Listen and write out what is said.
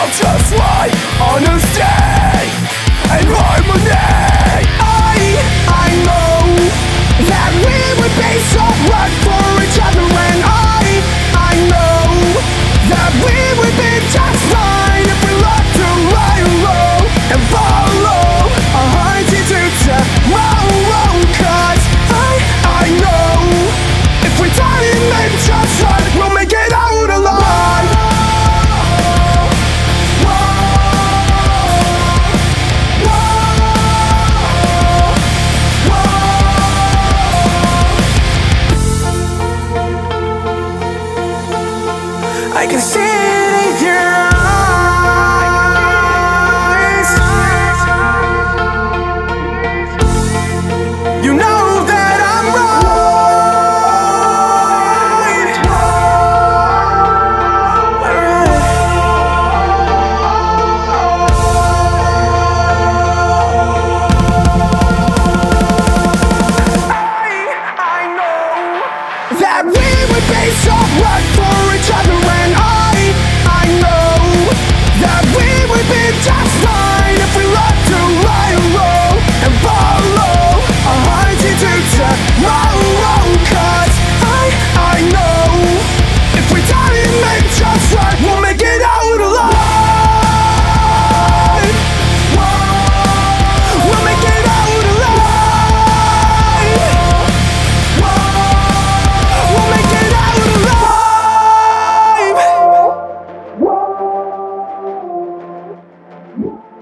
felt just like honesty and harmony. I know that we would be so right for each other, and I know that we would be just fine if we learned to lie low and follow our hearts into tomorrow. 'Cause I know if we time it just right, we'll make it out alive. I can see it in your eyes. You know that I'm I know that we would be so right for each other, and I know that we would be just fine if we learned to lie low and follow our hearts into tomorrow. 'Cause I know if we time it just right, we'll make it out alive. We'll make it out alive. We'll make it out alive.